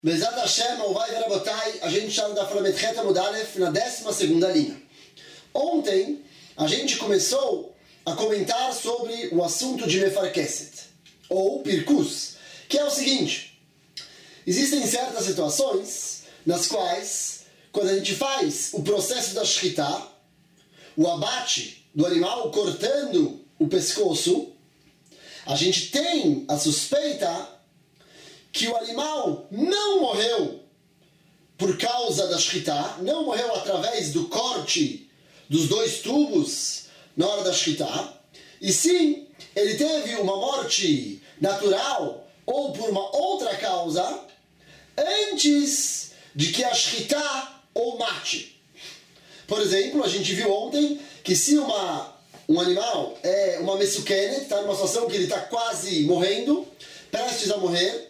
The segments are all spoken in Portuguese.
Bezat Hashem, Ovai Verabotai, a gente está da Flamet Reta Mudalef na 12ª linha. Ontem, a gente começou a comentar sobre o assunto de Mefarkeset, ou Pirkus, que é o seguinte: existem certas situações nas quais, quando a gente faz o processo da Shkita, o abate do animal cortando o pescoço, a gente tem a suspeita que o animal não morreu por causa da Shkita, não morreu através do corte dos dois tubos na hora da Shkita, e sim, ele teve uma morte natural ou por uma outra causa antes de que a Shkita o mate. Por exemplo, a gente viu ontem que se um animal é uma mesukenet, está numa situação que ele está quase morrendo, prestes a morrer,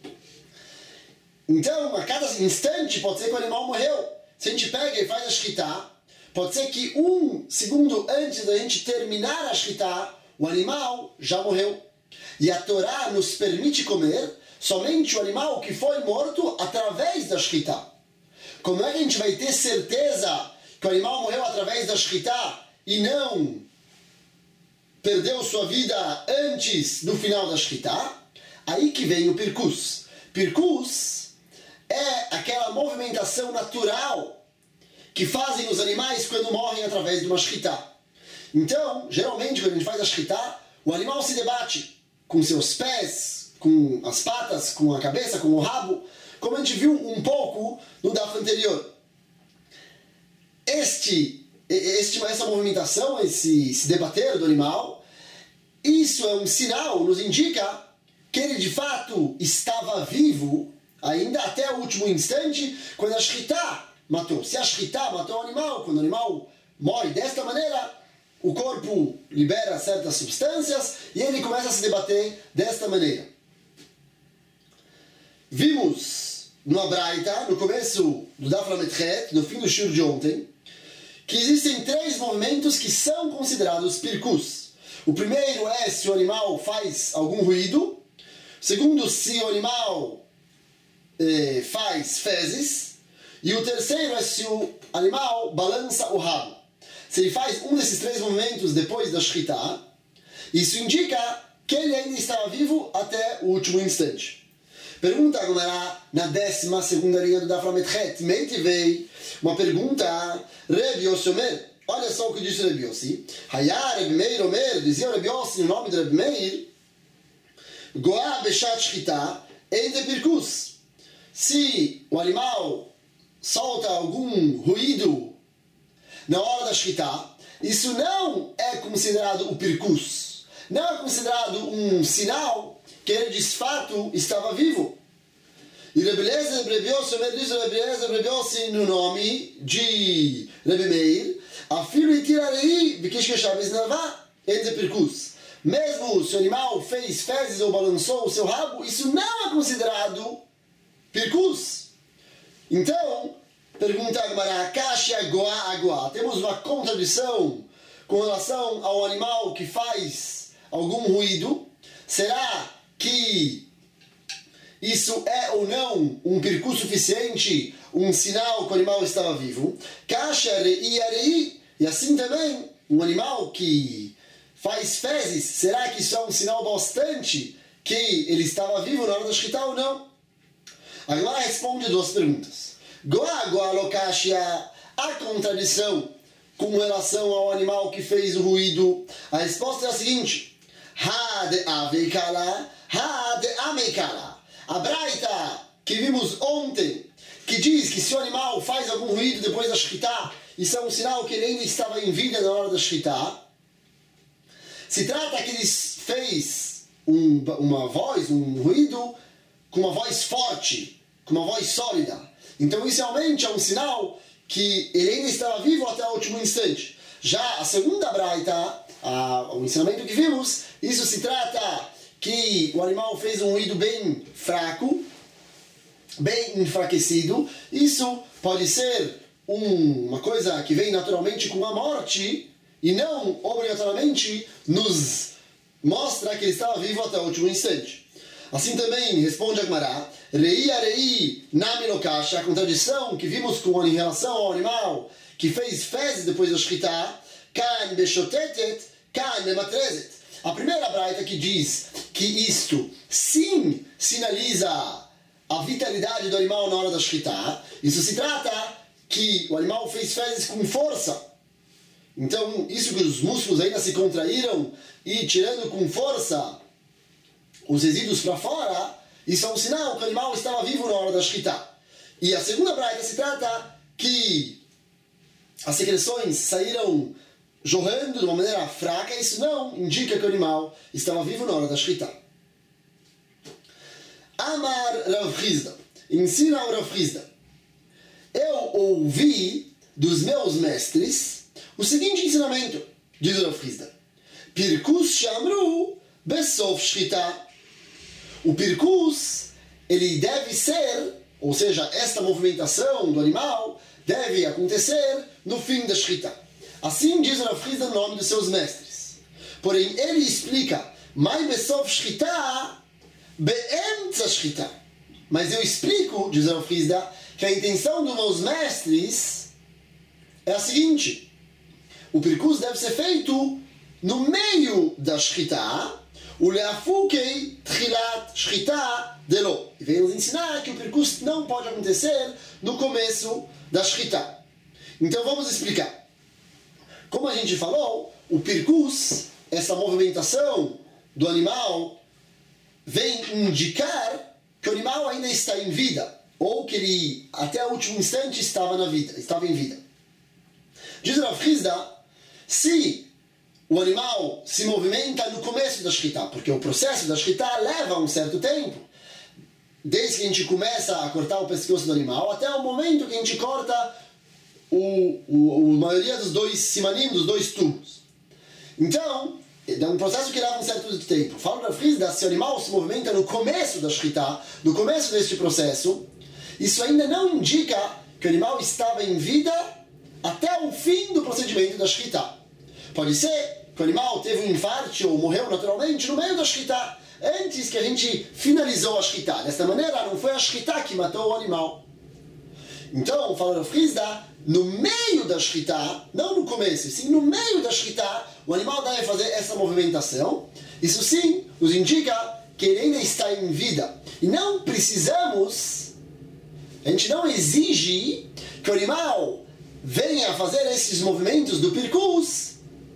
então, a cada instante, pode ser que o animal morreu. Se a gente pega e faz a Shkita, pode ser que 1 segundo antes da gente terminar a Shkita, o animal já morreu. E a Torá nos permite comer somente o animal que foi morto através da Shkita. Como é que a gente vai ter certeza que o animal morreu através da Shkita e não perdeu sua vida antes do final da Shkita? Aí que vem o Pirkus. Pirkus é aquela movimentação natural que fazem os animais quando morrem através de uma Shkita. Então, geralmente, quando a gente faz a Shkita, o animal se debate com seus pés, com as patas, com a cabeça, com o rabo, como a gente viu um pouco no daf anterior. Essa movimentação, esse debater do animal, isso é um sinal, nos indica que ele de fato estava vivo ainda até o último instante, quando a Shkita matou. Se a Shkita matou o animal, quando o animal morre desta maneira, o corpo libera certas substâncias e ele começa a se debater desta maneira. Vimos no Abraita, no começo do Daf Lamed Het, no fim do shiur de ontem, que existem 3 movimentos que são considerados Pirkus. O primeiro é se o animal faz algum ruído. O segundo, se o animal faz fezes, e o terceiro é se o animal balança o rabo. Se ele faz um desses 3 movimentos depois da Shkita, isso indica que ele ainda estava vivo até o último instante. Pergunta agora na 12ª linha do Daf Lamed Het, Meitivei, uma pergunta, Reb Yossi Omer, olha só o que disse Reb Yossi, Hayá Reb Meir Omer, dizia Reb Yossi no nome de Reb Meir, Goá Beshat Shkita, Eide Pirkus. Se o animal solta algum ruído na hora da Shkita, isso não é considerado o Pirkus. Não é considerado um sinal que ele de fato estava vivo. E Reb Eliezer, Reb Yossi, Reb Yossi no nome de Reb Meir, afilo itirarei bikishkeshav esnavá, Eide Pirkus. Mesmo se o animal fez fezes ou balançou o seu rabo, isso não é considerado Pirkus. Então, pergunta agora, Kashia Goa Agua. Temos uma contradição com relação ao animal que faz algum ruído. Será que isso é ou não um Pirkus suficiente, um sinal que o animal estava vivo? Kashia Rei Arei. E assim também, um animal que faz fezes, será que isso é um sinal bastante que ele estava vivo na hora da Shkita ou não? Agora responde 2 perguntas. Goa Goa Lokashia, a contradição com relação ao animal que fez o ruído. A resposta é a seguinte: Ha de aveikala, ha de ameikala. A Braita que vimos ontem, que diz que se o animal faz algum ruído depois da Shkita, isso é um sinal que ele ainda estava em vida na hora da Shkita. Se trata que ele fez uma voz, um ruído, com uma voz forte, com uma voz sólida. Então isso realmente é um sinal que ele ainda estava vivo até o último instante. Já a segunda Braita, o ensinamento que vimos, isso se trata que o animal fez um ruído bem fraco, bem enfraquecido. Isso pode ser uma coisa que vem naturalmente com a morte, e não obrigatoriamente nos mostra que ele estava vivo até o último instante. Assim também responde a Gemara, Rei arei nami lo kasha, a contradição que vimos em relação ao animal que fez fezes depois da shchita, kan beshotetet, kan bematrezet. A primeira braita que diz que isto sim sinaliza a vitalidade do animal na hora da shchita, isso se trata que o animal fez fezes com força. Então, isso que os músculos ainda se contraíram e tirando com força os resíduos para fora, isso é um sinal que o animal estava vivo na hora da shchita. E a segunda braita se trata que as secreções saíram jorrando de uma maneira fraca, isso não indica que o animal estava vivo na hora da shchita. Amar Rav Hizda, ensina o Rav Hizda. Eu ouvi dos meus mestres o seguinte ensinamento, diz o Rav Hizda. Pirkus shamru besof shchita. O pirkus, ele deve ser, ou seja, esta movimentação do animal deve acontecer no fim da shchita. Assim diz o Rav Hizda no nome dos seus mestres. Porém, ele explica, mai besof shchita, be'emtza shchita. Mas eu explico, diz o Rav Hizda, que a intenção dos meus mestres é a seguinte. O pirkus deve ser feito no meio da shchita, o leafukei tchilat shchita delo. E vem nos ensinar que o pirkus não pode acontecer no começo da shchita. Então vamos explicar. Como a gente falou, o pirkus, essa movimentação do animal, vem indicar que o animal ainda está em vida, ou que ele até o último instante estava em vida. Diz o Rav Hizda, se o animal se movimenta no começo da shchita, porque o processo da shchita leva um certo tempo, desde que a gente começa a cortar o pescoço do animal, até o momento que a gente corta a maioria dos dois simanim, dos dois tubos. Então, é um processo que leva um certo tempo. Fala o Rav Hizda, se o animal se movimenta no começo da shchita, no começo deste processo, isso ainda não indica que o animal estava em vida até o fim do procedimento da shchita. Pode ser que o animal teve um infarto ou morreu naturalmente no meio da shchita, antes que a gente finalizou a shchita. Desta maneira, não foi a shchita que matou o animal. Então, fala o Rav Hizda, no meio da shchita, não no começo, sim no meio da shchita, o animal deve fazer essa movimentação. Isso sim nos indica que ele ainda está em vida. E não precisamos, a gente não exige que o animal venha fazer esses movimentos do pirkus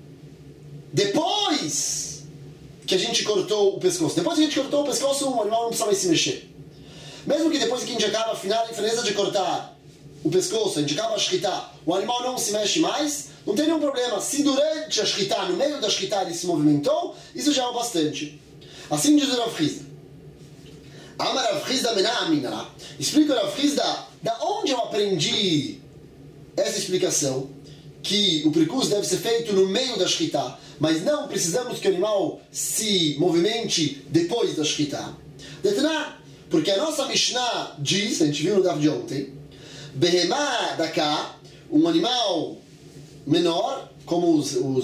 depois que a gente cortou o pescoço. Depois que a gente cortou o pescoço, o animal não precisa mais se mexer. Mesmo que depois que a gente acaba a finaliza de cortar o pescoço, a gente acaba a shchita, o animal não se mexe mais, não tem nenhum problema. Se durante a shchita, no meio da shchita, ele se movimentou, isso já é o bastante. Assim diz o Rav Hizda. Amar Rav Hizda menamina. Explica o Rav Hizda da onde eu aprendi essa explicação, que o pirkus deve ser feito no meio da shchita, mas não precisamos que o animal se movimente depois da shchita. Detná, porque a nossa Mishnah diz, a gente viu no Daf de ontem, Behemá daká, um animal menor, como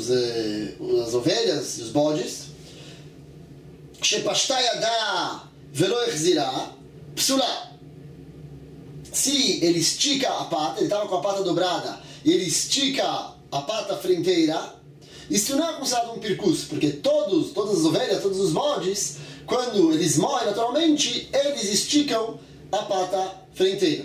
as ovelhas, os bodes, Shepashta yada velo echzirá, psulá. Se ele estica a pata, ele estava com a pata dobrada, e ele estica a pata fronteira, isso não é considerado um pirkus, porque todas as ovelhas, todos os bodes, quando eles morrem naturalmente, eles esticam a pata fronteira.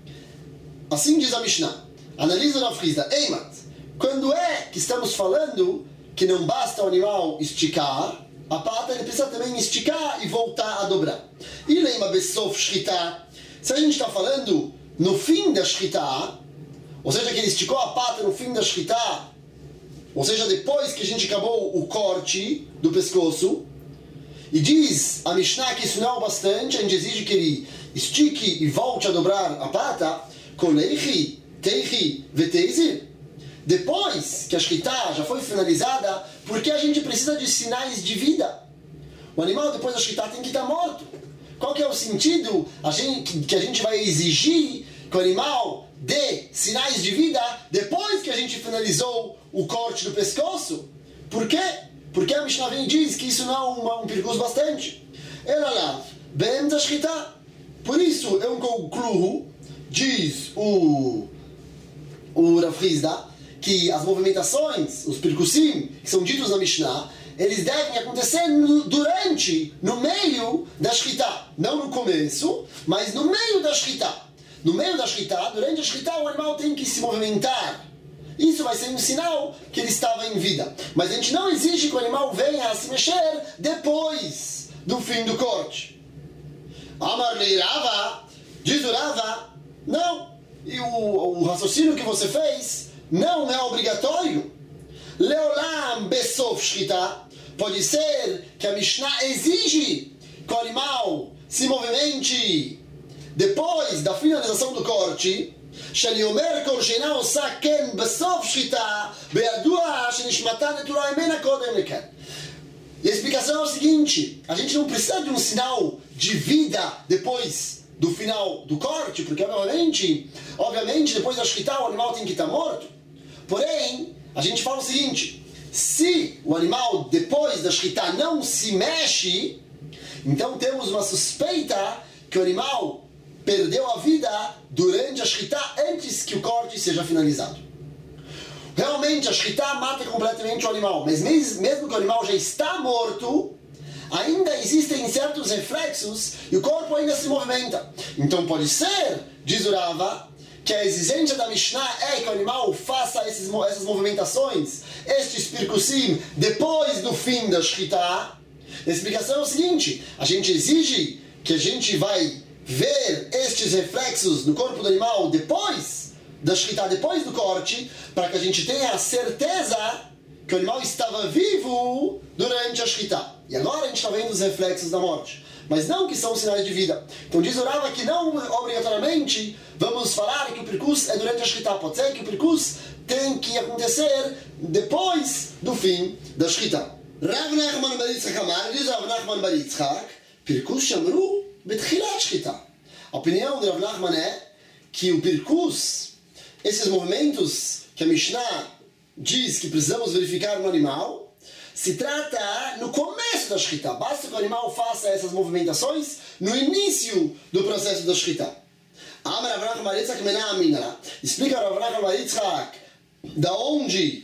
Assim diz a Mishnah. Analisa o Rav Hizda. Eimat, quando é que estamos falando que não basta o animal esticar a pata, ele precisa também esticar e voltar a dobrar. E leima besof shchita. Se a gente está falando no fim da shchita, ou seja, que ele esticou a pata no fim da shchita, ou seja, depois que a gente acabou o corte do pescoço, e diz a Mishnah que isso não é o bastante, a gente exige que ele estique e volte a dobrar a pata, koleichi, teichi, veteizir. Depois que a shchita já foi finalizada, porque a gente precisa de sinais de vida? O animal depois da shchita tem que estar morto. Qual que é o sentido que a gente vai exigir que o animal dê sinais de vida depois que a gente finalizou o corte do pescoço? Por quê? Porque a Mishnah vem e diz que isso não é um pirkus bastante. Ela lá, bem da shchita. Por isso eu concluo, diz o Rav Hizda, que as movimentações, os percussim, que são ditos na Mishnah, eles devem acontecer no meio da Shkita. Não no começo, mas no meio da Shkita. No meio da Shkita, durante a Shkita, o animal tem que se movimentar. Isso vai ser um sinal que ele estava em vida. Mas a gente não exige que o animal venha a se mexer depois do fim do corte. Amar li Rava, diz o Rava, não. E o raciocínio que você fez não é obrigatório. Leolam besof shkita. Pode ser que a Mishnah exige que o animal se movimente depois da finalização do corte. שאני אומר כל שאינה עושה כן בסוף שחיטה בידוע שנשמתה נטולה ממנה קודם לכן. E a explicação é o seguinte: a gente não precisa de um sinal de vida depois do final do corte, porque obviamente depois da shkita o animal tem que estar morto. Porém, a gente fala o seguinte: se o animal depois da shkita não se mexe, então temos uma suspeita que o animal perdeu a vida durante a shkita antes que o corte seja finalizado. Realmente a shkita mata completamente o animal, mas mesmo que o animal já está morto, ainda existem certos reflexos e o corpo ainda se movimenta. Então pode ser, diz o Rava, que a exigência da Mishnah é que o animal faça essas movimentações, estes percussim, depois do fim da shkita. A explicação é o seguinte: a gente exige que a gente vai ver estes reflexos no corpo do animal depois da shkita, depois do corte, para que a gente tenha a certeza que o animal estava vivo durante a shkita. E agora a gente está vendo os reflexos da morte, mas não que são sinais de vida. Então diz o Rava que não obrigatoriamente vamos falar que o percus é durante a shkita. Pode ser que o percus tem que acontecer depois do fim da shkita. Rav Nachman bar Yitzchak Amar, diz Rav Nachman bar Yitzchak, percus shamru betchilat shkita. A opinião de Rav Nachman é que o percus, esses movimentos que a Mishnah diz que precisamos verificar no animal, se trata no começo da shkita. Basta que o animal faça essas movimentações no início do processo da shkita. Amar Rav Nachman bar Yitzchak mena aminara. Explica Rav Nachman bar Yitzchak da onde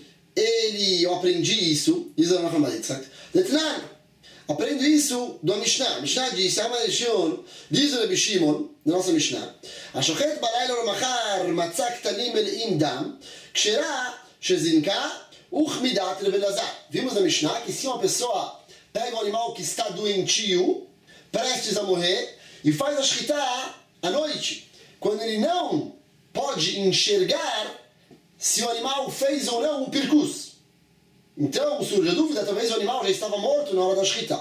eu aprendi isso. Diz Rav Nachman bar Yitzchak. Detnan, aprendo isso do Mishnah. Mishnah diz, diz o Rabi Shimon, da nossa Mishnah, השוחט בלילה ולמחר מצא קטנים מלאים דם, כשרה שזינקה וכמידת רבי אלעזר. Vimos na Mishnah que se uma pessoa pega um animal que está doentio, prestes a morrer, e faz a shkita à noite, quando ele não pode enxergar se o animal fez ou não o percus. Então surge a dúvida, talvez o animal já estava morto na hora da shkita.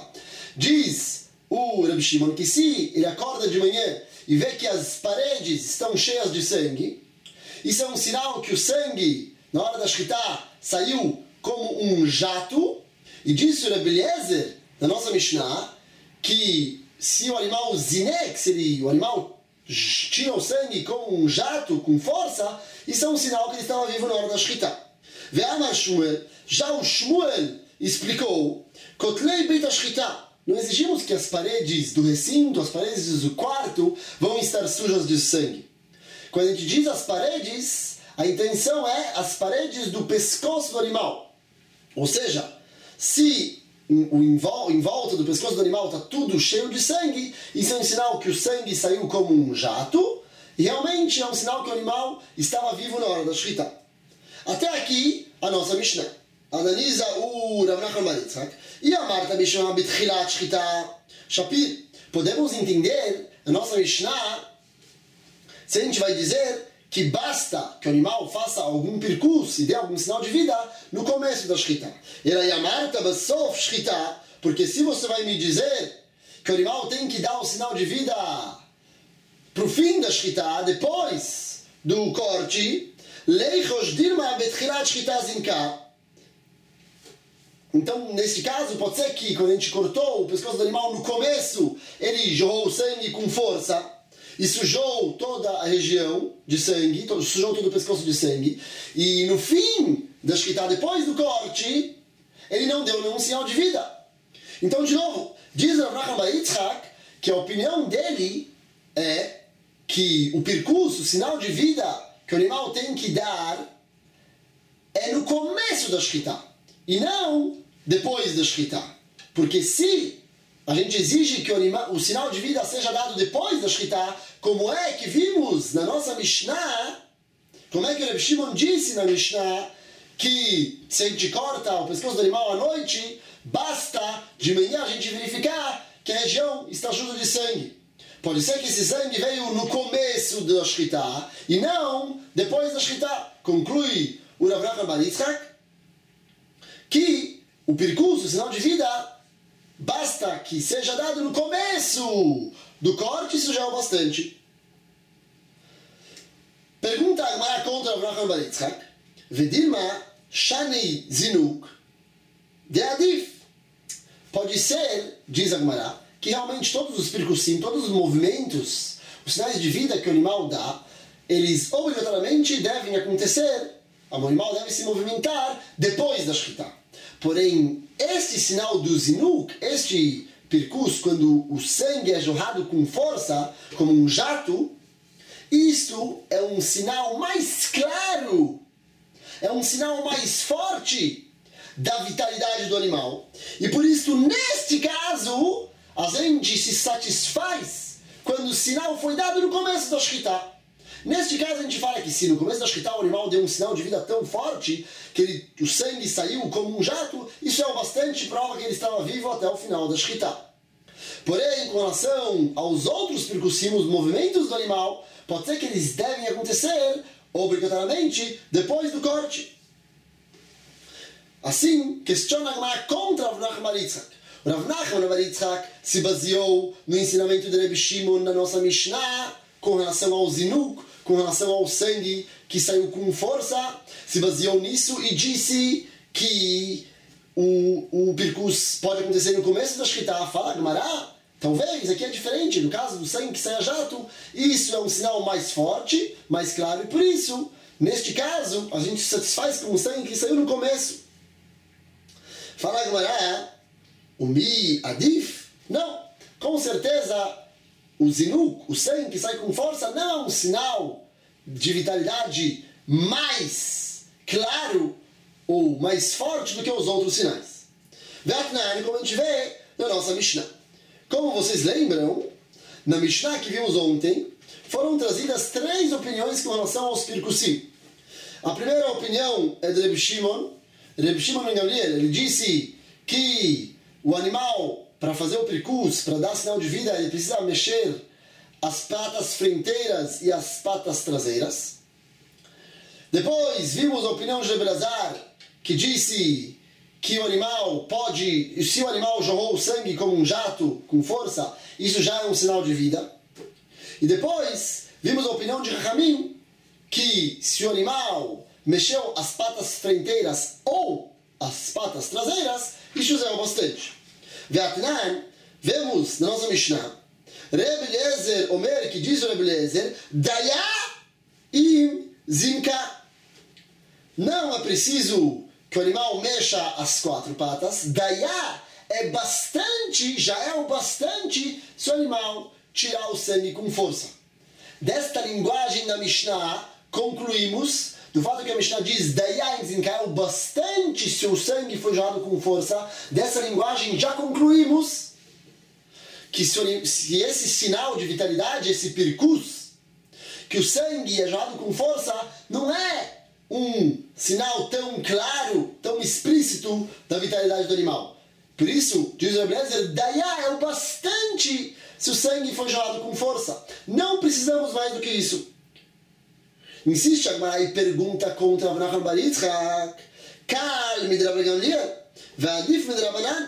Diz o Rabi Shimon que se ele acorda de manhã e vê que as paredes estão cheias de sangue, isso é um sinal que o sangue, na hora da shkita, saiu como um jato. E disse o Rabi Eliezer, da nossa Mishnah, que se o animal zinek, o animal tira o sangue como um jato, com força, isso é um sinal que ele estava vivo na hora da shkita. Ve'amar Shmuel, já o Shmuel explicou, Kotlei Beit HaShkita, não exigimos que as paredes do recinto, as paredes do quarto, vão estar sujas de sangue. Quando a gente diz as paredes, a intenção é as paredes do pescoço do animal. Ou seja, se em volta do pescoço do animal está tudo cheio de sangue, isso é um sinal que o sangue saiu como um jato, e realmente é um sinal que o animal estava vivo na hora da shkita. Até aqui, a nossa Mishnah. Analisa o Rav Nachman bar Yitzchak. E a Marta Mishnah betchilat shkita shapir. Podemos entender a nossa Mishnah se a gente vai dizer que basta que o animal faça algum percurso e dê algum sinal de vida no começo da shkita. Era Yamarta besof shkita, porque se você vai me dizer que o animal tem que dar o sinal de vida para o fim da shkita, depois do corte, leichos dirma betchilat shkita zinka. Então, nesse caso, pode ser que quando a gente cortou o pescoço do animal no começo, ele jorrou o sangue com força e sujou toda a região de sangue, sujou todo o pescoço de sangue, e no fim da shkita, depois do corte, ele não deu nenhum sinal de vida. Então, de novo, diz Rav Nachman bar Yitzchak que a opinião dele é que o percurso, o sinal de vida que o animal tem que dar é no começo da Shkita e não depois da Shkita. Porque se a gente exige que o sinal de vida seja dado depois da Shkita, como é que vimos na nossa Mishnah, como é que o Reb Shimon disse na Mishnah, que se a gente corta o pescoço do animal à noite, basta de manhã a gente verificar que a região está suja de sangue. Pode ser que esse sangue veio no começo da Shkita e não depois da Shkita. Conclui o Rav Nachman bar Yitzchak que o percurso, o sinal de vida, basta que seja dado no começo do corte, isso já é o bastante. Pergunta a Gemara contra Rav Nachman bar Yitzchak: Vedilma shani zinuk de adif. Pode ser, diz a Gemara, que realmente todos os percussim, todos os movimentos, os sinais de vida que o animal dá, eles obrigatoriamente devem acontecer, o animal deve se movimentar depois da Shkita. Porém, este sinal do zinuk, este percurso, quando o sangue é jorrado com força, como um jato, isto é um sinal mais claro, é um sinal mais forte da vitalidade do animal. E por isso, neste caso, a gente se satisfaz quando o sinal foi dado no começo da Shkita. Neste caso, a gente fala que se no começo da Shkita o animal deu um sinal de vida tão forte que o sangue saiu como um jato, isso é o bastante prova que ele estava vivo até o final da Shkita. Porém, com relação aos outros percussimos, movimentos do animal, pode ser que eles devem acontecer obrigatoriamente depois do corte. Assim, questiona a Gemara contra Rav Nachman bar Yitzchak. Rav Nachman bar Yitzchak se baseou no ensinamento de Reb Shimon na nossa Mishnah com relação ao zinuk, com relação ao sangue que saiu com força, se baseou nisso e disse que o percurso pode acontecer no começo da Shkita. Fala a Gemara, talvez aqui é diferente, no caso do sangue que sai a jato, isso é um sinal mais forte, mais claro, e por isso, neste caso, a gente se satisfaz com o sangue que saiu no começo. Fala a Gemara, o mi adif? Não, com certeza o zinuk, o sangue que sai com força, não é um sinal de vitalidade mais claro ou mais forte do que os outros sinais. Vatnan, como a gente vê na nossa Mishnah. Como vocês lembram, na Mishnah que vimos ontem, foram trazidas 3 opiniões com relação aos percussim. A primeira opinião é de Reb Shimon. Reb Shimon ben Gamliel, ele disse que o animal, para fazer o percurso, para dar sinal de vida, ele precisa mexer as patas frenteiras e as patas traseiras. Depois vimos a opinião de Elazar, que disse que o animal pode, se o animal jorrou o sangue como um jato com força, isso já é um sinal de vida. E depois vimos a opinião de Rahamim, que se o animal mexeu as patas frenteiras ou as patas traseiras, isso já é o bastante. Veatnan, vemos na nossa Mishnah, Reb Eliezer, Omer, que diz o Reb Eliezer, Daya im zinka. Não é preciso que o animal mexa as 4 patas. Daya é bastante, já é o bastante se o animal tirar o sangue com força. Desta linguagem da Mishnah, concluímos do fato que a Mishnah diz Daya im zinka, é o bastante se o sangue foi jorrado com força. Dessa linguagem já concluímos que se esse sinal de vitalidade, esse percurso, que o sangue é jorrado com força, não é um sinal tão claro, tão explícito da vitalidade do animal. Por isso, diz o Reb Eliezer, Daya é o bastante se o sangue foi jorrado com força. Não precisamos mais do que isso. Insiste a Gemara e pergunta contra Rav Nachman bar Yitzchak, Kal mid Rav Gamliel, ve'adif mid Rabanan.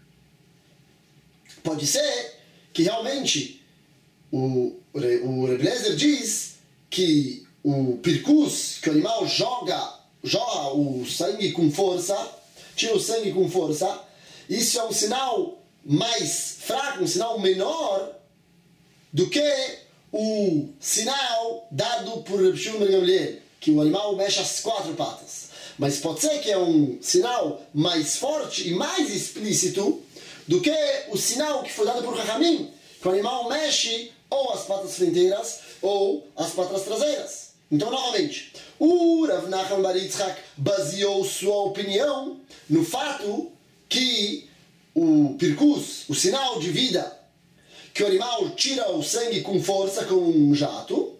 Pode ser que realmente o Reb Eliezer diz que o percurso, que o animal jorra o sangue com força, tira o sangue com força, isso é um sinal mais fraco, um sinal menor do que o sinal dado por Reb Shimon ben Gamliel, que o animal mexe as 4 patas. Mas pode ser que é um sinal mais forte e mais explícito do que o sinal que foi dado por Rahamim, que o animal mexe ou as patas frenteiras ou as patas traseiras. Então, novamente, o Rav Nachman bar Yitzchak baseou sua opinião no fato que o pirkus, o sinal de vida, que o animal tira o sangue com força, com um jato,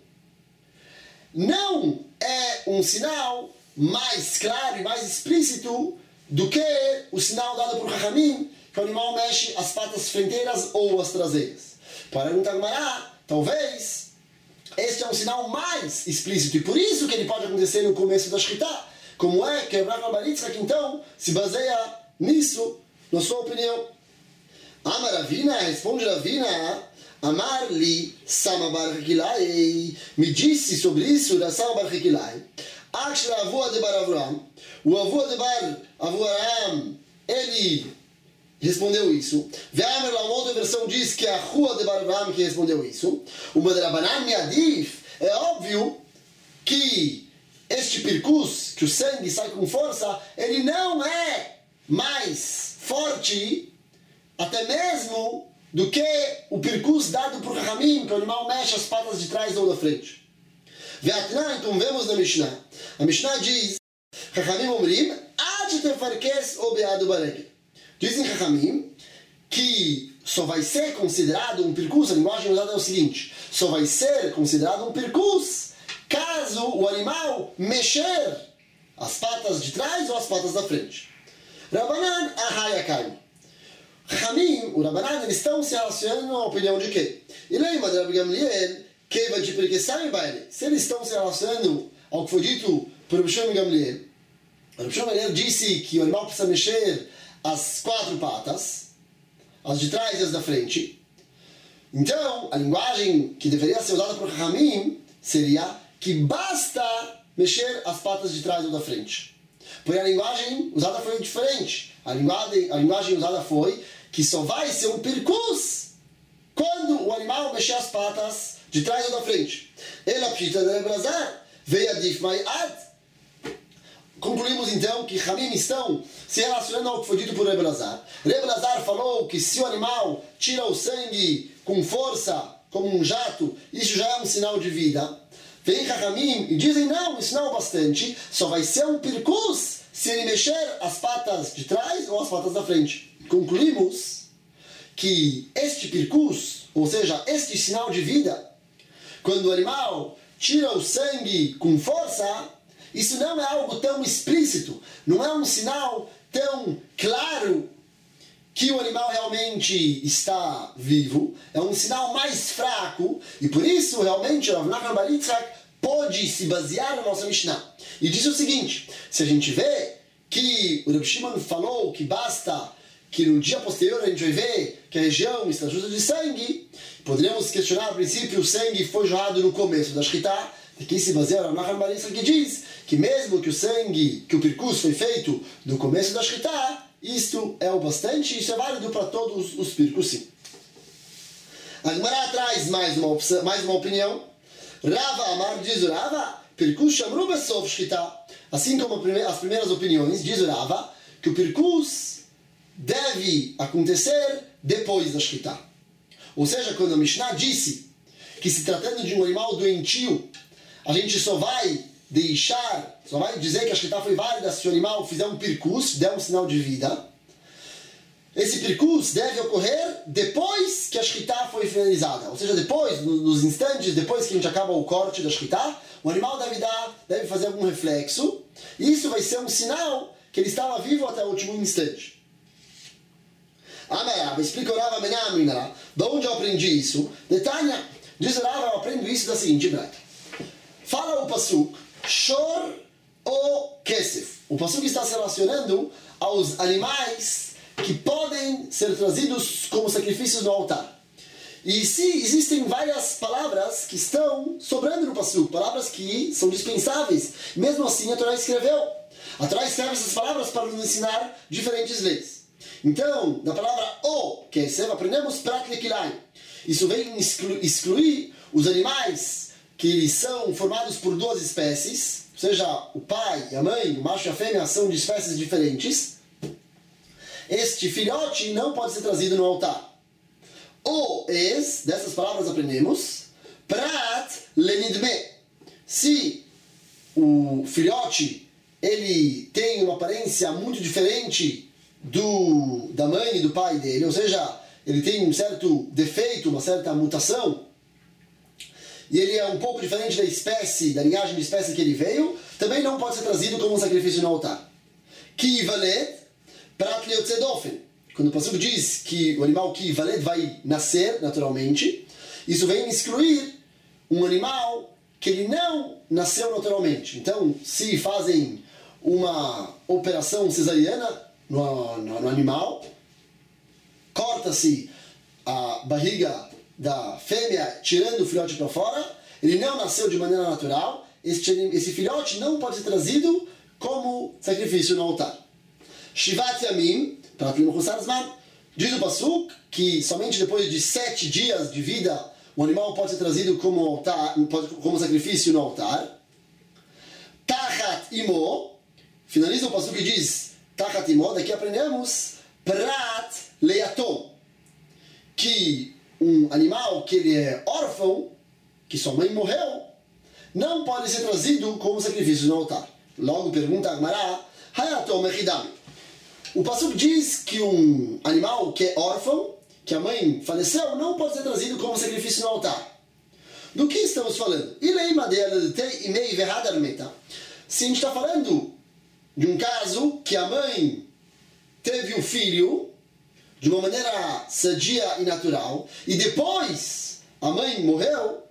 não é um sinal mais claro e mais explícito do que o sinal dado por Chachamim, que o animal mexe as patas frenteiras ou as traseiras. Pergunta a Gemara, talvez este é um sinal mais explícito, e por isso que ele pode acontecer no começo da Shkita. Como é que Rav Nachman bar Yitzchak, então, se baseia nisso, na sua opinião? Amar Ravina, responde Ravina, Amar li Sama bar Hekilai, me disse sobre isso da Sama bar Hekilai, Akshra avua de bar Avram, o avua de bar Avraham, ele respondeu isso. Ve'amer, uma outra versão diz que é a rua de bar Avraham que respondeu isso. O Madrabanan Miadif, é óbvio que este pirkus, que o sangue sai com força, ele não é mais forte, até mesmo, do que o pirkus dado por Chachamim, que o animal mexe as patas de trás ou da frente. Ve'atna, então vemos na Mishnah. A Mishnah diz, Chachamim omrim, ad tefarkes o beado baregel. Dizem Chachamim que só vai ser considerado um pirkus, a linguagem usada é o seguinte, só vai ser considerado um pirkus caso o animal mexer as patas de trás ou as patas da frente. Rabanan ahayakaim. Chachamim, o Rabanan, eles estão se relacionando à opinião de quê? E lembra de Rabbi Gamliel, que vai te perqueçar em baile. Se eles estão se relacionando ao que foi dito por Rabbi Shimon Gamliel, Rabbi Shimon Gamliel disse que o animal precisa mexer as quatro patas, as de trás e as da frente. Então, a linguagem que deveria ser usada por Chachamim seria que basta mexer as patas de trás ou da frente. Porém, a linguagem usada foi diferente. A linguagem usada foi que só vai ser um pirkus quando o animal mexer as patas de trás ou da frente. Ela pshita de Rebrazar, veio a dif mai ad. Concluímos então que Chachamim estão se relacionando ao que foi dito por Rebbe Lazar. Rebbe Lazar falou que se o animal tira o sangue com força, como um jato, isso já é um sinal de vida. Vem Chachamim e dizem, não, isso não é bastante, só vai ser um pirkus se ele mexer as patas de trás ou as patas da frente. Concluímos que este pirkus, ou seja, este sinal de vida, quando o animal tira o sangue com força, isso não é algo tão explícito, não é um sinal tão claro que o animal realmente está vivo, é um sinal mais fraco, e por isso realmente o Rav Nachman bar Yitzchak pode se basear na nossa Mishnah. E diz o seguinte, se a gente vê que o Rabbi Shimon falou que basta que no dia posterior a gente vai ver que a região está suja de sangue, poderíamos questionar a princípio o sangue foi jorrado no começo da Shkita, e que se baseia no Nachman bar Yitzchak que diz que mesmo que o sangue, que o pirkus foi feito no começo da Shkita, isto é o bastante, isso é válido para todos os pirkus, sim. A Gemara traz mais uma opinião. Rava Amar, diz o Rava, pirkus shamru besof Shkita. Assim como as primeiras opiniões, diz o Rava, que o pirkus deve acontecer depois da Shkita. Ou seja, quando a Mishnah disse que se tratando de um animal doentio, a gente só vai dizer que a Shkita foi válida se o animal fizer um pirkus, der um sinal de vida. Esse pirkus deve ocorrer depois que a Shkita foi finalizada. Ou seja, depois, nos instantes, depois que a gente acaba o corte da Shkita, o animal deve fazer algum reflexo. E isso vai ser um sinal que ele estava vivo até o último instante. Amarava, explica o Rava Menamina, de onde eu aprendi isso? Detalha, diz o Rava, eu aprendo isso da seguinte maneira. Fala o Pasuk, Shor o Kesef. O Pasuk está se relacionando aos animais que podem ser trazidos como sacrifícios no altar. E se existem várias palavras que estão sobrando no Pasuk, palavras que são dispensáveis, mesmo assim a Torá escreveu. A Torá escreve essas palavras para nos ensinar diferentes leis. Então, da palavra o Kesef, aprendemos Prat Lekilai. Isso vem excluir os animais que eles são formados por duas espécies, ou seja, o pai e a mãe, o macho e a fêmea são de espécies diferentes. Este filhote não pode ser trazido no altar. ou es, dessas palavras aprendemos, prat lenidme. Se o filhote ele tem uma aparência muito diferente da mãe e do pai dele, ou seja, ele tem um certo defeito, uma certa mutação, e ele é um pouco diferente da espécie, da linhagem de espécie que ele veio, também não pode ser trazido como um sacrifício no altar. Ki yivaled prat liyotze dofen. Quando o passuco diz que o animal ki yivaled vai nascer naturalmente, isso vem excluir um animal que ele não nasceu naturalmente. Então, se fazem uma operação cesariana no animal, corta-se a barriga da fêmea, tirando o filhote para fora, ele não nasceu de maneira natural, esse filhote não pode ser trazido como sacrifício no altar. Shivat Yamim, diz o pasuk que somente depois de 7 dias de vida o animal pode ser trazido como sacrifício no altar. Tachat imo, finaliza o pasuk que diz Tachat imo, daqui aprendemos prat leyatom, que um animal que ele é órfão, que sua mãe morreu, não pode ser trazido como sacrifício no altar. Logo pergunta a Agmará, hayatom echidami. O pasuk diz que um animal que é órfão, que a mãe faleceu, não pode ser trazido como sacrifício no altar. Do que estamos falando? Se a gente está falando de um caso que a mãe teve um filho de uma maneira sadia e natural, e depois a mãe morreu,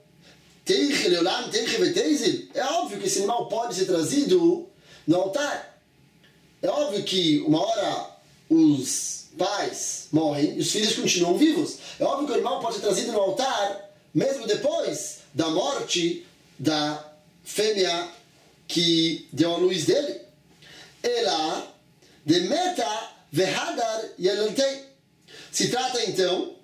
é óbvio que esse animal pode ser trazido no altar. É óbvio que uma hora os pais morrem e os filhos continuam vivos. É óbvio que o animal pode ser trazido no altar mesmo depois da morte da fêmea que deu a luz dele. Ela demeta vehadar yalaltei. Se trata então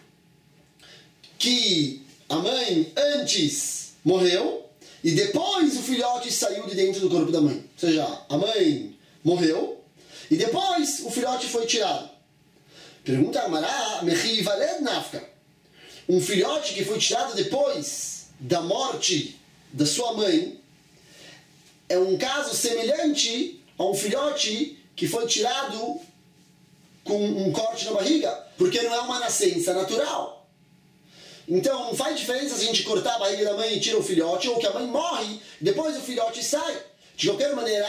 que a mãe antes morreu e depois o filhote saiu de dentro do corpo da mãe. Ou seja, a mãe morreu e depois o filhote foi tirado. Pergunta a Agmará, mechi yivaled nafka. Um filhote que foi tirado depois da morte da sua mãe é um caso semelhante a um filhote que foi tirado com um corte na barriga, porque não é uma nascença natural. Então não faz diferença se a gente cortar a barriga da mãe e tira o filhote, ou que a mãe morre e depois o filhote sai. De qualquer maneira,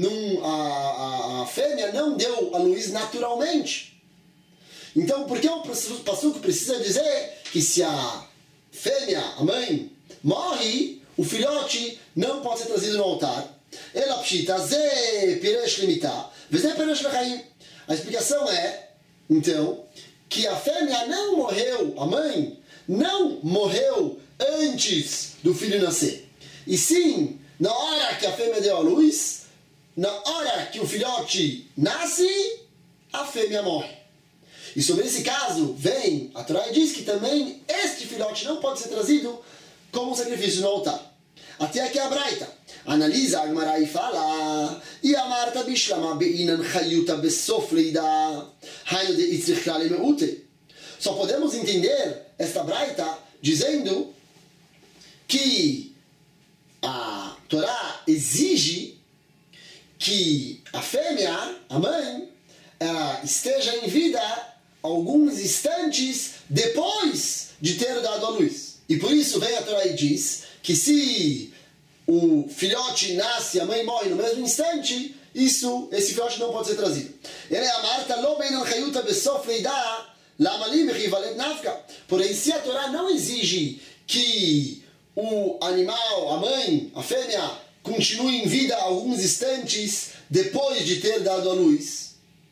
a fêmea não deu a luz naturalmente. Então, por que o passuco precisa dizer que se a fêmea, a mãe, morre, o filhote não pode ser trazido no altar? Ela pshita, ze piresh limita, veze piresh lechaim. A explicação é, então, que a fêmea não morreu, a mãe não morreu antes do filho nascer. E sim, na hora que a fêmea deu a luz, na hora que o filhote nasce, a fêmea morre. E sobre esse caso, vem a Torá e diz que também este filhote não pode ser trazido como sacrifício no altar. Até aqui a Braita analisa a Agmará e fala: e a Marta bishlama beinan chayuta besof leida hainu de itzrich klale meute. Só podemos entender esta Braita dizendo que a Torá exige que a fêmea, a mãe, ela esteja em vida alguns instantes depois de ter dado a luz. E por isso vem a Torá e diz que se o filhote nasce e a mãe morre no mesmo instante, esse filhote não pode ser trazido. Porém, se a Torá não exige que o animal, a mãe, a fêmea, continue em vida alguns instantes depois de ter dado a luz,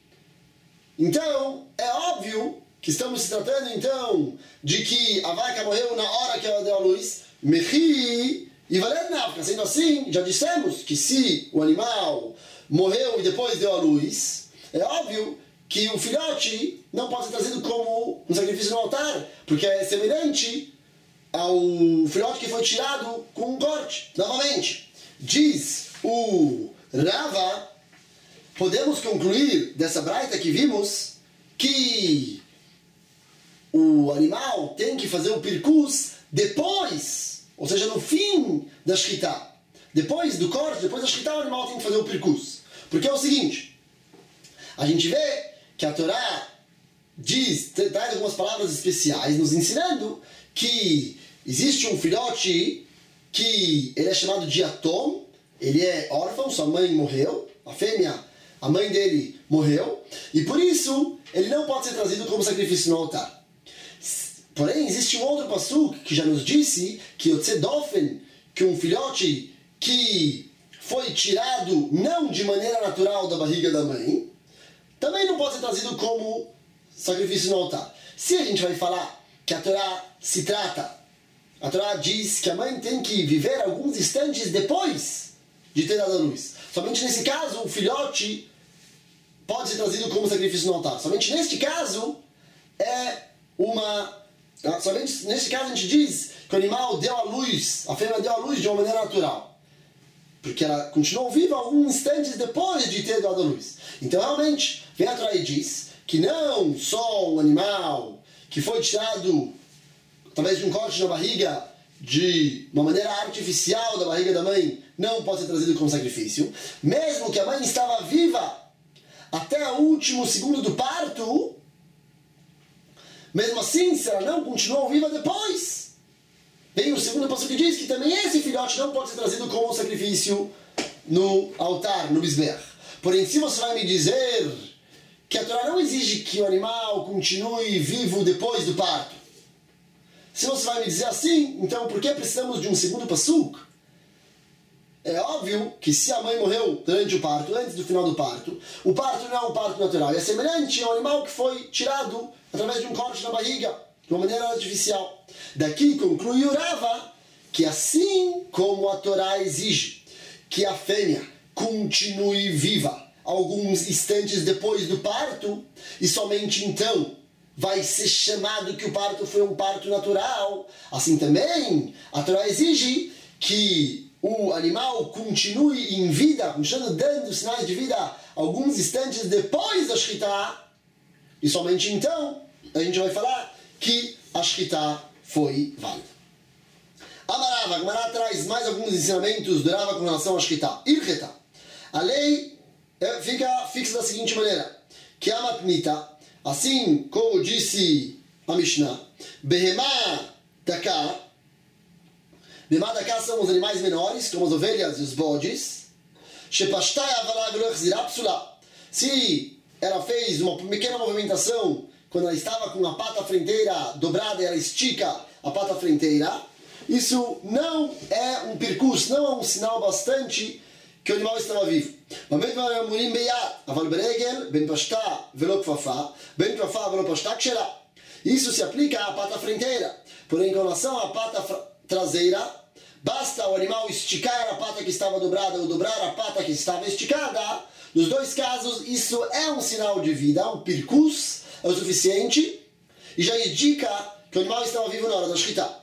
então é óbvio que estamos se tratando então de que a vaca morreu na hora que ela deu a luz. Mechi yivaled nafka. Sendo assim, já dissemos que se o animal morreu e depois deu a luz, é óbvio que o filhote não pode ser trazido como um sacrifício no altar, porque é semelhante ao filhote que foi tirado com um corte. Novamente, diz o Rava, podemos concluir dessa braita que vimos que o animal tem que fazer o pirkus depois, ou seja, no fim da shkita. Depois do corte, depois da shkita, o animal tem que fazer o pirkus. Porque é o seguinte, a gente vê que a Torá traz algumas palavras especiais, nos ensinando que existe um filhote que ele é chamado de Yatom, ele é órfão, sua mãe morreu, a fêmea, a mãe dele morreu, e por isso ele não pode ser trazido como sacrifício no altar. Porém, existe um outro pasuk que já nos disse que o Tzedofen, que um filhote que foi tirado não de maneira natural da barriga da mãe, também não pode ser trazido como sacrifício no altar. Se a gente vai falar que a Torá se trata, a Torá diz que a mãe tem que viver alguns instantes depois de ter dado a luz. Somente nesse caso, o filhote pode ser trazido como sacrifício no altar. Somente neste caso, somente neste caso a gente diz que o animal deu a luz, a fêmea deu a luz de uma maneira natural. Porque ela continuou viva alguns instantes depois de ter dado a luz. Então, realmente, vem a Torá e diz que não só um animal que foi tirado através de um corte na barriga de uma maneira artificial da barriga da mãe não pode ser trazido como sacrifício, mesmo que a mãe estava viva até o último segundo do parto, mesmo assim, se ela não continuou viva depois, vem o segundo passo que diz que também esse filhote não pode ser trazido como sacrifício no altar, no Mizbeach. Porém, se você vai me dizer que a Torá não exige que o animal continue vivo depois do parto, se você vai me dizer assim, então por que precisamos de um segundo pasuk? É óbvio que se a mãe morreu durante o parto, antes do final do parto, o parto não é um parto natural, é semelhante a um animal que foi tirado através de um corte na barriga, de uma maneira artificial. Daqui conclui o Rava que assim como a Torá exige que a fêmea continue viva alguns instantes depois do parto, e somente então vai ser chamado que o parto foi um parto natural, assim também a Torá exige que o animal continue em vida, continuando dando sinais de vida alguns instantes depois da shkita, e somente então a gente vai falar que a shkita foi válida. Amarava, Gemara traz mais alguns ensinamentos do Rava com relação à shkita. Ilcheta. A lei fica fixa da seguinte maneira, que a matnita, assim como disse a Mishnah, Behemá Daká. Behemá Daká são os animais menores, como as ovelhas e os bodes. Shepashtai avalá velo echzirá psulá. Se ela fez uma pequena movimentação quando ela estava com a pata fronteira dobrada e ela estica a pata fronteira, isso não é um percurso, não é um sinal bastante que o animal estava vivo. Isso se aplica à pata fronteira. Porém, com relação à pata traseira, basta o animal esticar a pata que estava dobrada ou dobrar a pata que estava esticada. Nos dois casos, isso é um sinal de vida, um percurso, é o suficiente, e já indica que o animal estava vivo na hora da shkita.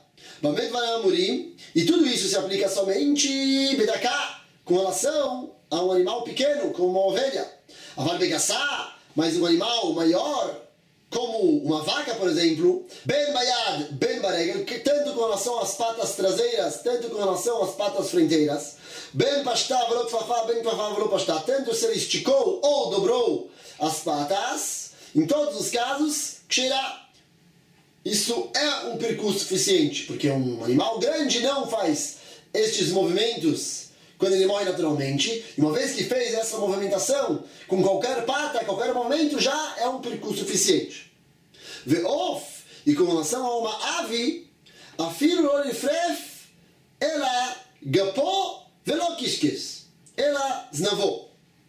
E tudo isso se aplica somente bedaká, com relação a um animal pequeno, como uma ovelha. Aval begassá, mas um animal maior, como uma vaca, por exemplo, ben bayad, ben baregel, que tanto com relação às patas traseiras, tanto com relação às patas fronteiras, ben pastá, velo kfafá, ben kfafá, velo pastá, tanto se ele esticou ou dobrou as patas, em todos os casos, ksherá. Isso é um percurso suficiente, porque um animal grande não faz estes movimentos quando ele morre naturalmente, e uma vez que fez essa movimentação, com qualquer pata, a qualquer momento, já é um percurso suficiente. Ve'of, e com relação a uma ave, afilo olifref, ela gapó velo quisquis, ela znavó.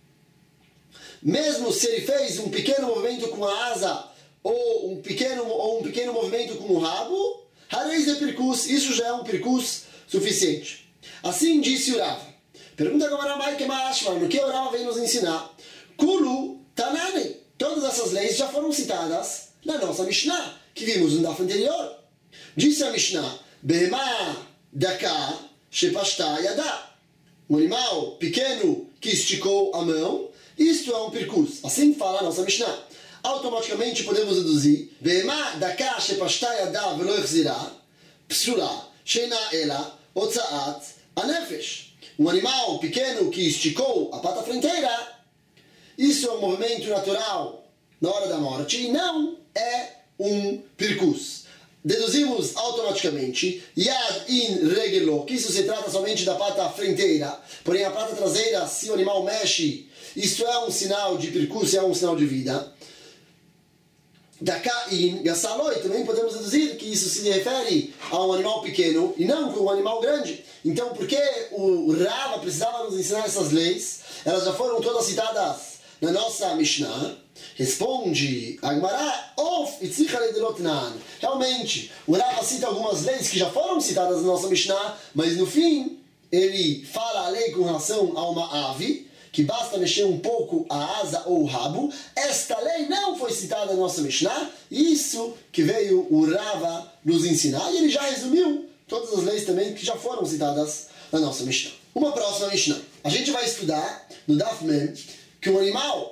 Mesmo se ele fez um pequeno movimento com a asa, ou um pequeno movimento com o rabo, hareis é percurso, isso já é um percurso suficiente. Assim disse o Rava. Pergunta agora mais que mais, no que o Rava vem nos ensinar? Kulu Tanani. Todas essas leis já foram citadas na nossa Mishnah, que vimos no daf anterior. Disse a Mishnah, Behemá Daká Shepashta Yadá. Um animal pequeno que esticou a mão, isto é um percurso. Assim fala a nossa Mishnah. automaticamente podemos deduzir Behemah daka shepashta yadav velo achzira psula sheina ela otzaat anefesh. Um animal pequeno que esticou a pata fronteira, isso é um movimento natural na hora da morte e não é um pirkus. Deduzimos automaticamente Yad in regelo, que isso se trata somente da pata fronteira, porém a pata traseira, se o animal mexe, isso é um sinal de pirkus, é um sinal de vida. Daka in gassaloi, também podemos deduzir que isso se refere a um animal pequeno e não a um animal grande. Então, por que o Rava precisava nos ensinar essas leis? Elas já foram todas citadas na nossa Mishnah. Responde a Gemara, realmente, o Rava cita algumas leis que já foram citadas na nossa Mishnah, mas no fim, ele fala a lei com relação a uma ave, que basta mexer um pouco a asa ou o rabo. Esta lei não foi citada na nossa Mishnah, isso que veio o Rava nos ensinar, e ele já resumiu todas as leis também que já foram citadas na nossa Mishnah. Uma próxima Mishnah. A gente vai estudar no Daf Mem que um animal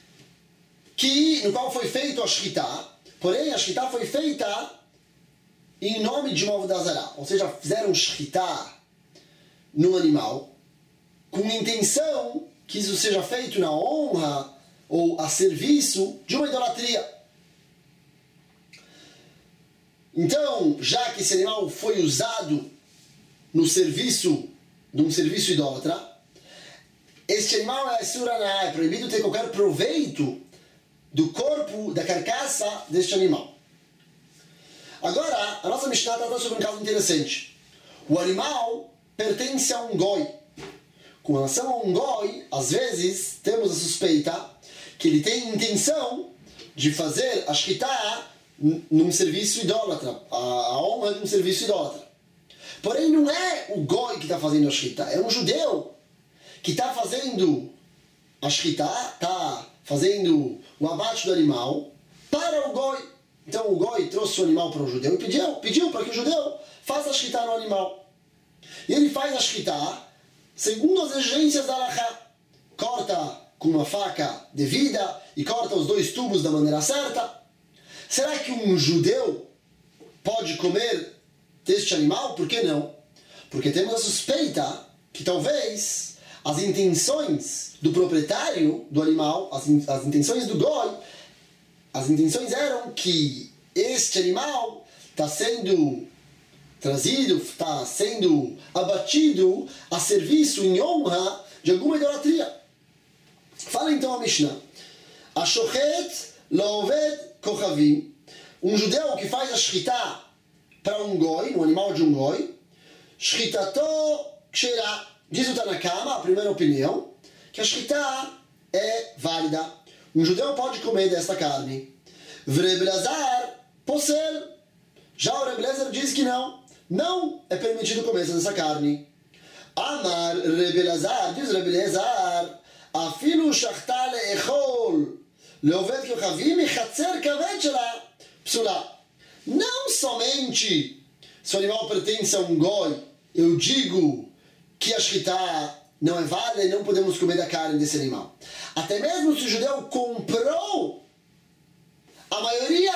no qual foi feito a Shkita, porém a Shkita foi feita em nome de uma Avodah, ou seja, fizeram Shkita no animal com intenção que isso seja feito na honra ou a serviço de uma idolatria. Então, já que esse animal foi usado no serviço de um serviço idólatra, este animal é proibido ter qualquer proveito do corpo, da carcaça deste animal. Agora, a nossa Mishnah trata sobre um caso interessante. O animal pertence a um goi. Com relação a um goi, às vezes temos a suspeita que ele tem intenção de fazer a shkita num serviço idólatra, a honra de um serviço idólatra. Porém, não é o goi que está fazendo a shkita, é um judeu que está fazendo a shkita, está fazendo o abate do animal para o goi. Então o goi trouxe o animal para o judeu e pediu para que o judeu faça a shkita no animal. E ele faz a shkita segundo as exigências da halakha. Corta com uma faca devida e corta os 2 tubos da maneira certa. Será que um judeu pode comer deste animal? Por que não? Porque temos a suspeita que talvez as intenções do proprietário do animal, as intenções do goi, as intenções eram que este animal está sendo trazido, está sendo abatido a serviço, em honra de alguma idolatria. Fala então a Mishnah. Ashochet lo'oved kochavim. Um judeu que faz a shkita para um goi, um animal de um goi, shkitato kshera. Diz o Tanakama, a primeira opinião, que a shkita é válida. Um judeu pode comer desta carne. Reb Elazar posel. Já o Reb Elazar diz que não. Não é permitido comer dessa carne. Amar Reb Elazar, diz Reb Elazar, afilu shachta le'echol le'oved kochavim mechatzer kaved shela psula. Não somente se o animal pertence a um goi, eu digo que a shkita não é válida e não podemos comer da carne desse animal. Até mesmo se o judeu comprou a maioria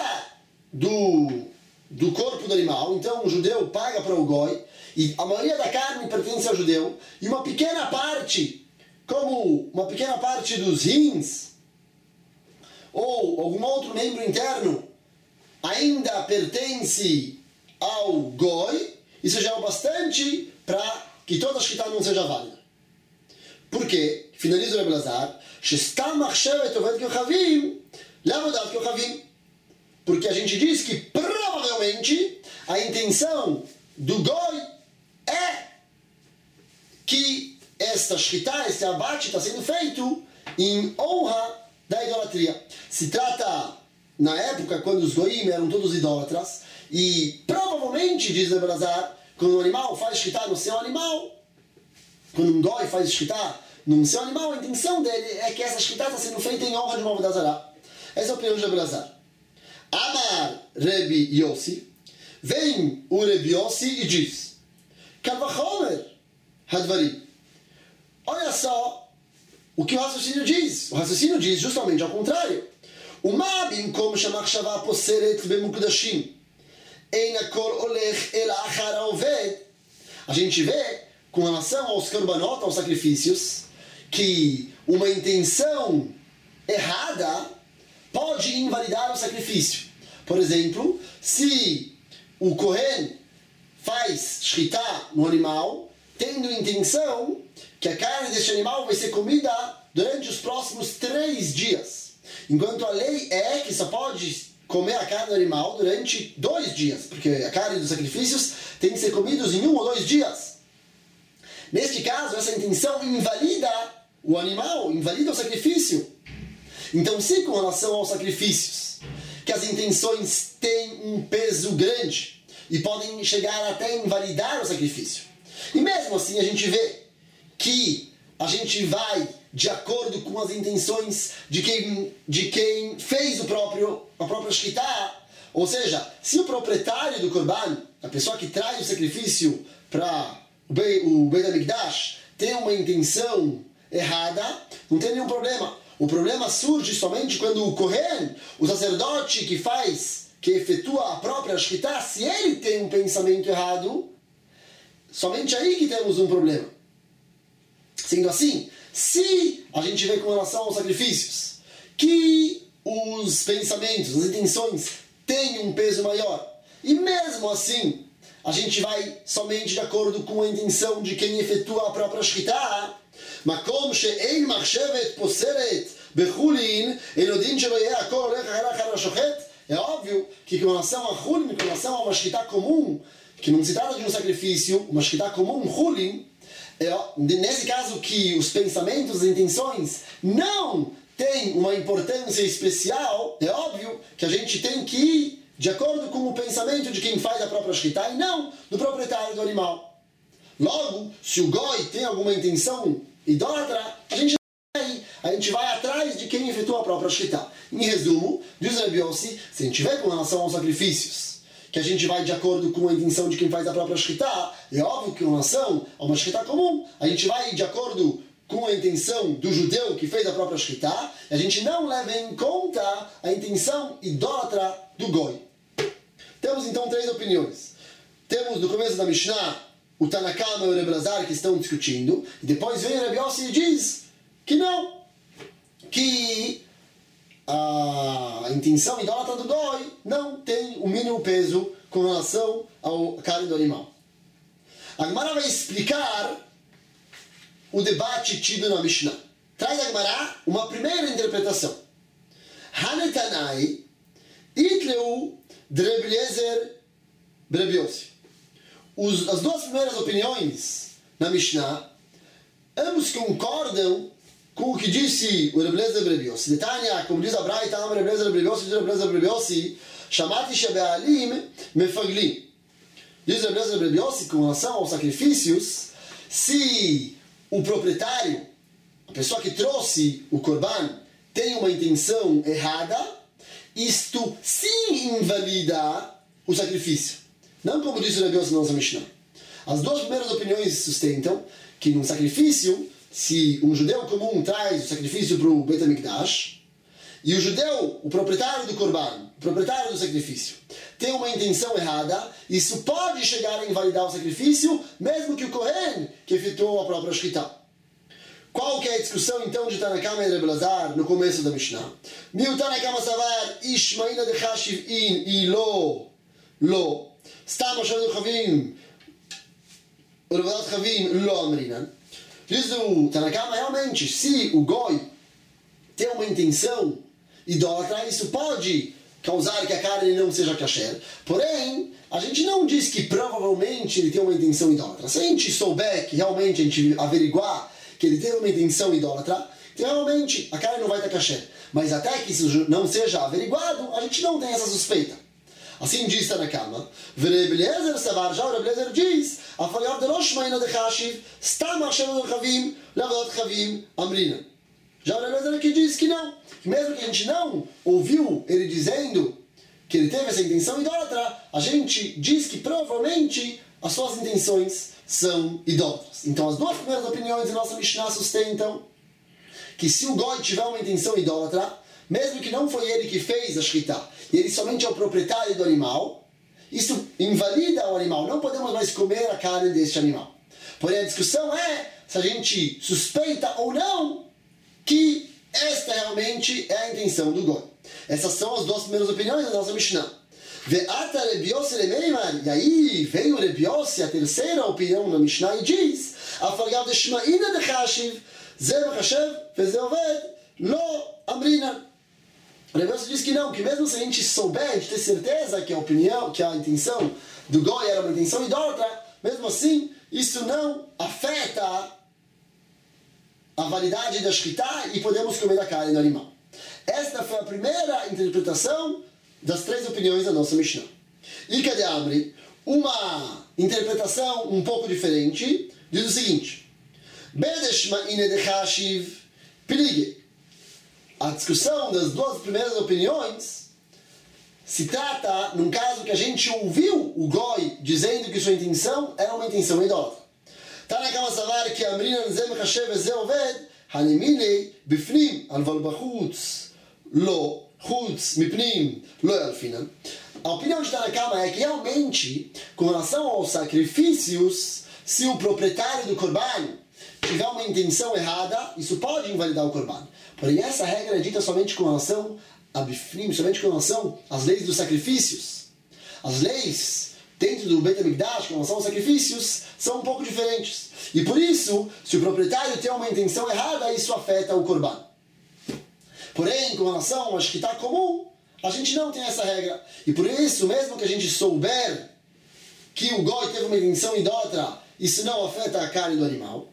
do corpo do animal, então o judeu paga para o goi, e a maioria da carne pertence ao judeu, e uma pequena parte, como uma pequena parte dos rins, ou algum outro membro interno, ainda pertence ao goi, isso já é o bastante para que toda a shkita não seja válida. Por quê? Finaliza o Reb Elazar, porque a gente diz que provavelmente a intenção do goi é que esta shkita, esse abate está sendo feito em honra da idolatria. Se trata na época quando os goim eram todos idólatras, e provavelmente, diz o Reb Elazar, quando um animal faz shkita no seu animal, quando um goi faz shkita no seu animal, a intenção dele é que essa shkita está sendo feita em honra de uma avodah zará. Essa é a opinião de Reb Elazar. Amar Rebi Yossi, vem o Rebi Yossi e diz: Kal vachomer hadvarim. Olha só o que o raciocínio diz. O raciocínio diz justamente ao contrário. ומה במקום שהמחשבה פוסלת במוקדשים? אין הכל הולך אלא אחר העובד. A gente vê, com relação aos korbanot, aos sacrifícios, que uma intenção errada pode invalidar o sacrifício. Por exemplo, se o Kohen faz shritá no animal, tendo intenção que a carne deste animal vai ser comida durante os próximos 3 dias. Enquanto a lei é que só pode comer a carne do animal durante 2 dias, porque a carne dos sacrifícios tem que ser comidos em 1 ou 2 dias. Neste caso, essa intenção invalida o animal, invalida o sacrifício. Então, se com relação aos sacrifícios, que as intenções têm um peso grande e podem chegar até invalidar o sacrifício, e mesmo assim a gente vê que a gente vai de acordo com as intenções de quem fez a própria shkita, ou seja, se o proprietário do korban, a pessoa que traz o sacrifício para o Beit HaMikdash, tem uma intenção errada, não tem nenhum problema. O problema surge somente quando o Kohen, o sacerdote que efetua a própria shkita, se ele tem um pensamento errado, somente aí que temos um problema. Sendo assim, se a gente vê com relação aos sacrifícios que os pensamentos, as intenções têm um peso maior, e mesmo assim a gente vai somente de acordo com a intenção de quem efetua a própria shkita, makom she'ein machshevet poseret bechulin elodin shelo yeh akol olech achar hashochet. É óbvio que com relação a chulin, com relação a uma shkita comum, que não se trata de um sacrifício, uma shkita comum, chulin, nesse caso que os pensamentos, as intenções não têm uma importância especial, é óbvio que a gente tem que ir de acordo com o pensamento de quem faz a própria shkita e não do proprietário do animal. Logo, se o goi tem alguma intenção idólatra, a gente vai atrás de quem efetua a própria shkita. Em resumo, diz Rabbi Yossi, se a gente vê com relação aos sacrifícios que a gente vai de acordo com a intenção de quem faz a própria shkita, é óbvio que em relação a uma shkita comum, a gente vai de acordo com a intenção do judeu que fez a própria shkita, e a gente não leva em conta a intenção idólatra do goi. Temos então 3 opiniões. Temos no começo da Mishnah o Tanna Kama e o Rebbe Elazar que estão discutindo, e depois vem o Rabbi Yossi e diz que não, que a intenção idólatra do goi não tem o mínimo peso com relação ao carne do animal. A Gemara vai explicar o debate tido na Mishnah. Traz a Gemara uma primeira interpretação. Hanetanai itleu Rebbe Eliezer Rebbe Yossi. As 2 primeiras opiniões na Mishnah, ambos concordam com o que disse o Rebbe Eliezer Rebbe Yossi. Detanya, como diz a Braita, Rebbe Eliezer Rebbe Yossi, diz Rebbe Eliezer Rebbe Yossi, Shamati shebe'alim mefaglim. Diz Rebbe Eliezer Rebbe Yossi, com relação aos sacrifícios, se o proprietário, a pessoa que trouxe o korban, tem uma intenção errada, isto sim invalida o sacrifício. Não como disse o Rebbe Yossi na nossa Mishnah. As 2 primeiras opiniões sustentam que num sacrifício, se um judeu comum traz o sacrifício para o Beit HaMikdash, e o judeu, o proprietário do korban, o proprietário do sacrifício, tem uma intenção errada, isso pode chegar a invalidar o sacrifício, mesmo que o Kohen que efetuou a própria shkita. Qual que é a discussão então de Tanna Kama e Rebbe Elazar no começo da Mishnah? Miu Tanna Kama savar ishmaina decha shiv'in i lo stam asher chavim ulevadat chavim lo amrinan. Diz o Tanna Kama, realmente, se o goi tem uma intenção idólatra, isso pode causar que a carne não seja kasher. Porém, a gente não diz que provavelmente ele tem uma intenção idólatra. Se a gente souber que realmente a gente averiguar que ele tem uma intenção idólatra, então realmente a carne não vai estar kasher. Mas até que isso não seja averiguado, a gente não tem essa suspeita. Assim diz Tanna Kama. Rebbe Eliezer savar, já o Rebbe Eliezer diz, afalhav de lo shmaina de chashiv, stam achenu chavim, levadat chavim amrina. Já o Rebbe Eliezer aqui diz que não. Que mesmo que a gente não ouviu ele dizendo que ele teve essa intenção idólatra, a gente diz que provavelmente as suas intenções são idólatras. Então as 2 primeiras opiniões da nossa Mishnah sustentam que se o goi tiver uma intenção idólatra, mesmo que não foi ele que fez a shkita, e ele somente é o proprietário do animal, isso invalida o animal, não podemos mais comer a carne deste animal. Porém, a discussão é se a gente suspeita ou não que esta realmente é a intenção do Goi. Essas são as duas primeiras opiniões da nossa Mishnah. E aí veio Reb Yossi, a terceira opinião na Mishnah, e diz: Afalgav de Shma'ina de Chashiv, Ze Machashev, Veze Oved, Lo Amrina. Reb Yossi diz que não, que mesmo se a gente souber, a gente ter certeza que a opinião, que a intenção do Goi era uma intenção idólatra, mesmo assim, isso não afeta a validade da shkita e podemos comer a carne do animal. Esta foi a primeira interpretação das três opiniões da nossa Mishnah. E Kadeh Amri, uma interpretação um pouco diferente, diz o seguinte: Bedeshma'ine de Chashiv Pilige. A discussão das duas primeiras opiniões se trata num caso que a gente ouviu o Goi dizendo que sua intenção era uma intenção idólatra. Tanakama Savar que Amrina Zem Chashev Ze Oved Hanemine Bifnim Alval Bachutz Lo Chutz Mipnim Lo Alfinan. A opinião de Tanakama é que realmente, com relação aos sacrifícios, se o proprietário do Korban tiver uma intenção errada, isso pode invalidar o Korban. Porém, essa regra é dita somente com relação a Bifnim, somente com relação às leis dos sacrifícios. As leis dentro do Beit HaMikdash, com relação aos sacrifícios, são um pouco diferentes. E por isso, se o proprietário tem uma intenção errada, isso afeta o Korban. Porém, com relação à shkita comum, a gente não tem essa regra. E por isso, mesmo que a gente souber que o Goi teve uma intenção idólatra, isso não afeta a carne do animal.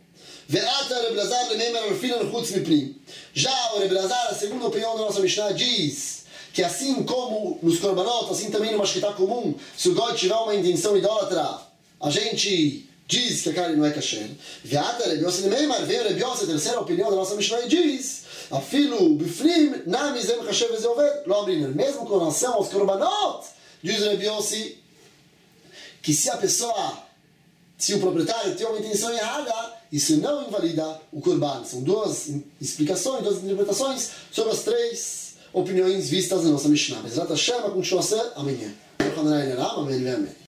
Já o Reb Elazar, a segunda opinião da nossa Mishnah, diz que assim como nos korbanot, assim também numa shkita comum, se o Goi tiver uma intenção idólatra, a gente diz que a carne não é kasher. Veio o Reb Yossi, a terceira opinião da nossa Mishnah, e diz: Afilu bifnim nami zem chashev veze oved lo amriner. Mesmo com relação aos korbanot, diz o Reb Yossi, que se o proprietário tem uma intenção errada, isso não invalida o Korban. São duas explicações, duas interpretações sobre as três opiniões vistas na nossa Mishnah. Bezrat Hashem, a continuação amanhã. Amém.